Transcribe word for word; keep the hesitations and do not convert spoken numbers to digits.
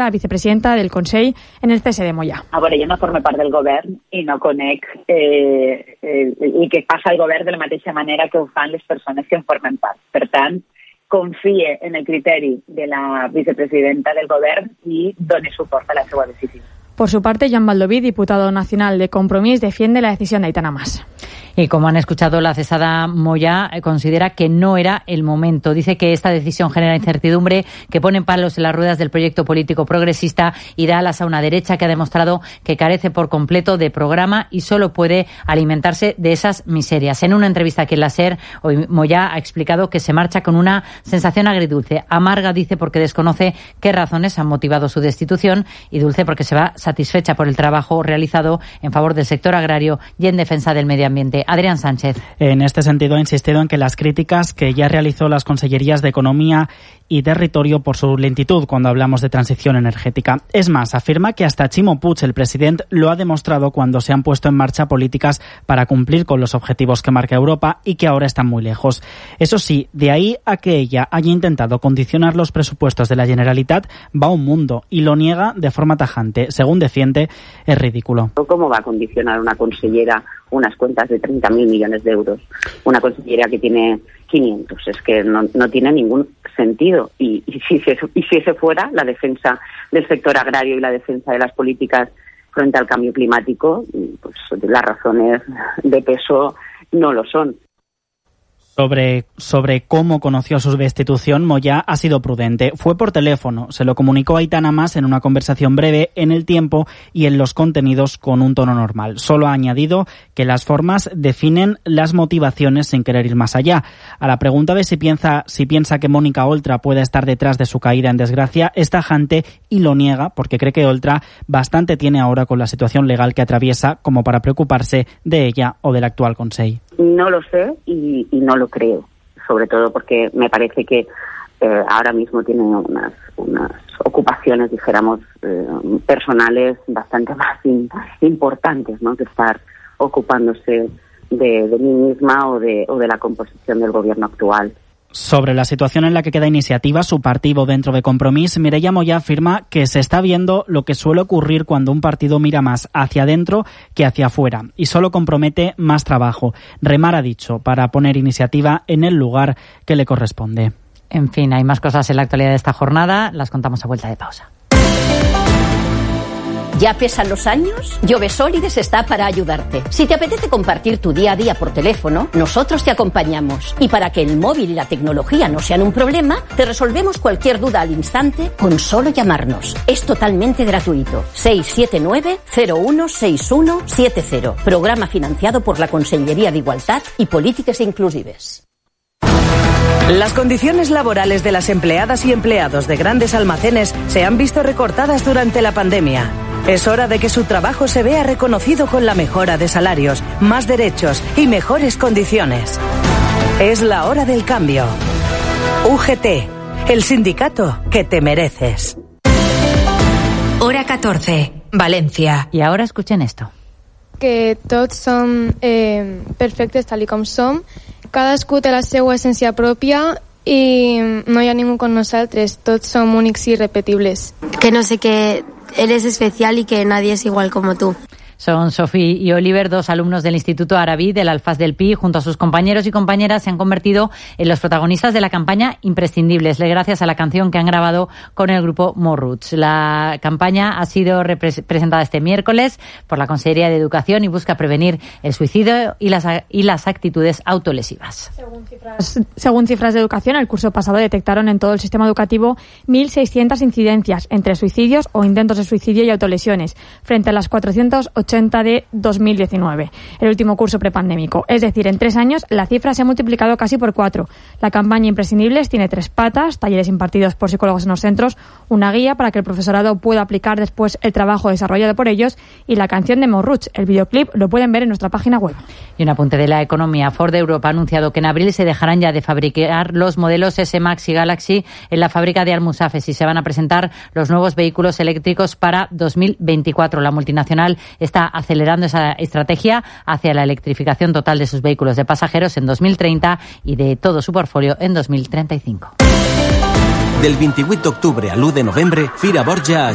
la vicepresidenta del Consell en el cese de Moyà. A veure, jo no formo part del govern i no conec eh, eh, el que passa al govern de la mateixa manera que ho fan les persones que en formen part. Per tant, confie en el criteri de la vicepresidenta del govern i doni suport a la seva decisió. Por su parte, Joan Baldoví, diputado nacional de Compromís, defiende la decisión de Aitana Mas. Y como han escuchado, la cesada Moyà considera que no era el momento. Dice que esta decisión genera incertidumbre, que pone palos en las ruedas del proyecto político progresista y da alas a una derecha que ha demostrado que carece por completo de programa y solo puede alimentarse de esas miserias. En una entrevista aquí en la SER, hoy Moyà ha explicado que se marcha con una sensación agridulce. Amarga, dice, porque desconoce qué razones han motivado su destitución, y dulce porque se va satisfecha por el trabajo realizado en favor del sector agrario y en defensa del medio ambiente. Adrián Sánchez. En este sentido, ha insistido en que las críticas que ya realizó las consellerías de Economía y Territorio por su lentitud cuando hablamos de transición energética. Es más, afirma que hasta Ximo Puig, el presidente, lo ha demostrado cuando se han puesto en marcha políticas para cumplir con los objetivos que marca Europa y que ahora están muy lejos. Eso sí, de ahí a que ella haya intentado condicionar los presupuestos de la Generalitat va un mundo, y lo niega de forma tajante. Según defiende, es ridículo. ¿Cómo va a condicionar una consellera unas cuentas de treinta mil millones de euros? Una consellera que tiene quinientos. Es que no, no tiene ningún sentido. Y, y, si se, y si ese fuera la defensa del sector agrario y la defensa de las políticas frente al cambio climático, pues las razones de peso no lo son. Sobre, sobre cómo conoció su destitución, Moyà ha sido prudente. Fue por teléfono, se lo comunicó a Aitana Mas en una conversación breve en el tiempo y en los contenidos con un tono normal. Solo ha añadido que las formas definen las motivaciones sin querer ir más allá. A la pregunta de si piensa, si piensa que Mónica Oltra pueda estar detrás de su caída en desgracia, es tajante y lo niega porque cree que Oltra bastante tiene ahora con la situación legal que atraviesa como para preocuparse de ella o del actual Consell. No lo sé y, y no lo creo, sobre todo porque me parece que eh, ahora mismo tiene unas, unas ocupaciones, dijéramos, eh, personales bastante más in, importantes, ¿no?, que estar ocupándose de, de mí misma o de, o de la composición del gobierno actual. Sobre la situación en la que queda Iniciativa, su partido dentro de Compromís, Mireia Moyà afirma que se está viendo lo que suele ocurrir cuando un partido mira más hacia adentro que hacia afuera y solo compromete más trabajo. Remar, ha dicho, para poner Iniciativa en el lugar que le corresponde. En fin, hay más cosas en la actualidad de esta jornada, las contamos a vuelta de pausa. ¿Ya pesan los años? Jovesólides está para ayudarte. Si te apetece compartir tu día a día por teléfono, nosotros te acompañamos. Y para que el móvil y la tecnología no sean un problema, te resolvemos cualquier duda al instante con solo llamarnos. Es totalmente gratuito. seis siete nueve cero uno seis uno siete cero. Programa financiado por la Consellería de Igualdad y Políticas Inclusives. Las condiciones laborales de las empleadas y empleados de grandes almacenes se han visto recortadas durante la pandemia. Es hora de que su trabajo se vea reconocido con la mejora de salarios, más derechos y mejores condiciones. Es la hora del cambio. U G T, el sindicato que te mereces. Hora catorce, Valencia. Y ahora escuchen esto. Que tots som eh, perfectes tal i com som, cadascú té la seva essència pròpia i no hi ha ningú com nosaltres, tots som únics i irrepetibles. Que no sé, que eres especial y que nadie es igual como tú. Son Sofía y Oliver, dos alumnos del Instituto Arabí del Alfaz del Pi. Junto a sus compañeros y compañeras se han convertido en los protagonistas de la campaña Imprescindibles, gracias a la canción que han grabado con el grupo More Roots. La campaña ha sido repre- presentada este miércoles por la Consellería de Educación y busca prevenir el suicidio y las, y las actitudes autolesivas. Según cifras, según cifras de educación, el curso pasado detectaron en todo el sistema educativo mil seiscientas incidencias entre suicidios o intentos de suicidio y autolesiones, frente a las cuatrocientas ochenta de dos mil diecinueve, el último curso prepandémico. Es decir, en tres años la cifra se ha multiplicado casi por cuatro. La campaña Imprescindibles tiene tres patas: talleres impartidos por psicólogos en los centros, una guía para que el profesorado pueda aplicar después el trabajo desarrollado por ellos y la canción de More Roots. El videoclip lo pueden ver en nuestra página web. Y un apunte de la economía. Ford Europa ha anunciado que en abril se dejarán ya de fabricar los modelos S-Max y Galaxy en la fábrica de Almusafes y se van a presentar los nuevos vehículos eléctricos para dos mil veinticuatro. La multinacional está acelerando esa estrategia hacia la electrificación total de sus vehículos de pasajeros en dos mil treinta y de todo su portfolio en dos mil treinta y cinco. Del vint-i-vuit d'octubre a l'u de novembre, Fira Borja